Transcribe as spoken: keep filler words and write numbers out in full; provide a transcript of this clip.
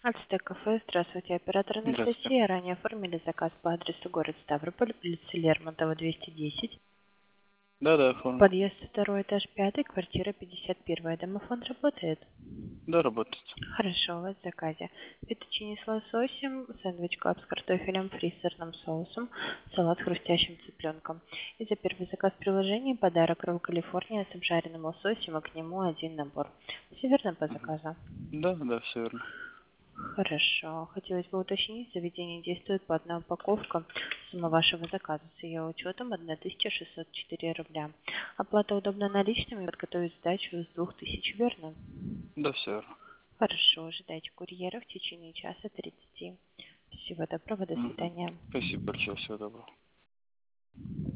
Ацтек кафе. Здравствуйте, оператор Здравствуйте. Анастасия. Ранее оформили заказ по адресу город Ставрополь, улица Лермонтова, двести десять. Да, да, оформлен. Подъезд второй этаж, пятый, квартира пятьдесят один. Домофон работает? Да, работает. Хорошо, у вас в заказе фетtuccine с лососем, сэндвич клаб с картофелем, фри с сырным соусом, салат с хрустящим цыпленком. И за первый заказ приложения подарок ролл Калифорния с обжаренным лососем, и к нему один набор. Все верно по Мгм. заказу? Да, да, все верно. Хорошо. Хотелось бы уточнить, заведение действует по одной упаковке. Сумма вашего заказа с ее учетом тысяча шестьсот четыре рубля. Оплата удобно наличными, подготовить сдачу с двух тысяч, верно? Да, все верно. Хорошо, ожидайте курьера в течение часа тридцати. Всего доброго, до Мгм. свидания. Спасибо большое, всего доброго.